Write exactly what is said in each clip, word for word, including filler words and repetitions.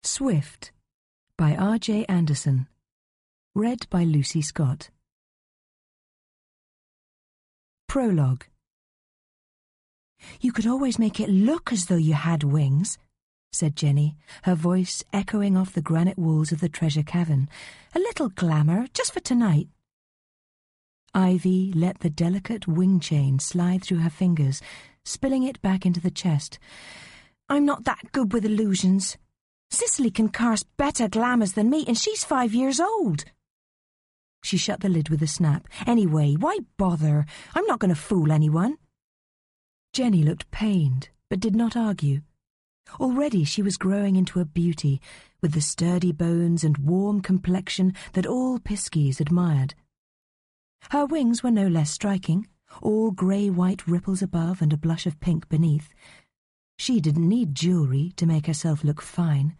Swift by R J Anderson. Read by Lucy Scott. Prologue. "You could always make it look as though you had wings," said Jenny, her voice echoing off the granite walls of the treasure cavern. "A little glamour, just for tonight." Ivy let the delicate wing chain slide through her fingers, spilling it back into the chest. "I'm not that good with illusions. Cicely can cast better glamours than me, and she's five years old." She shut the lid with a snap. "Anyway, why bother? I'm not going to fool anyone." Jenny looked pained, but did not argue. Already she was growing into a beauty, with the sturdy bones and warm complexion that all Piskies admired. Her wings were no less striking, all grey-white ripples above and a blush of pink beneath. She didn't need jewellery to make herself look fine.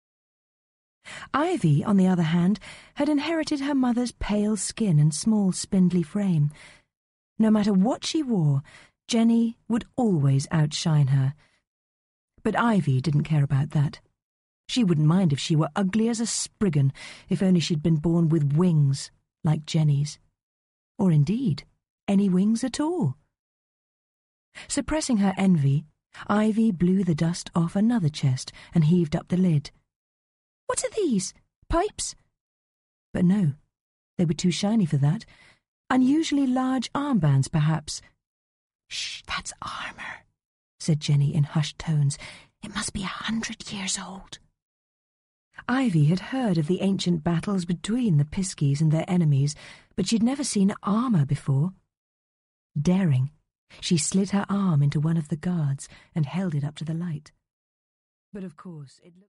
Ivy, on the other hand, had inherited her mother's pale skin and small, spindly frame. No matter what she wore, Jenny would always outshine her. But Ivy didn't care about that. She wouldn't mind if she were ugly as a spriggan, if only she'd been born with wings like Jenny's. Or indeed, any wings at all. Suppressing her envy, Ivy blew the dust off another chest and heaved up the lid. "What are these? Pipes?" But no, they were too shiny for that. Unusually large armbands, perhaps. "Shh, that's armour," said Jenny in hushed tones. "It must be a hundred years old." Ivy had heard of the ancient battles between the Piskies and their enemies, but she'd never seen armour before. Daring, she slid her arm into one of the guards and held it up to the light. But of course it looked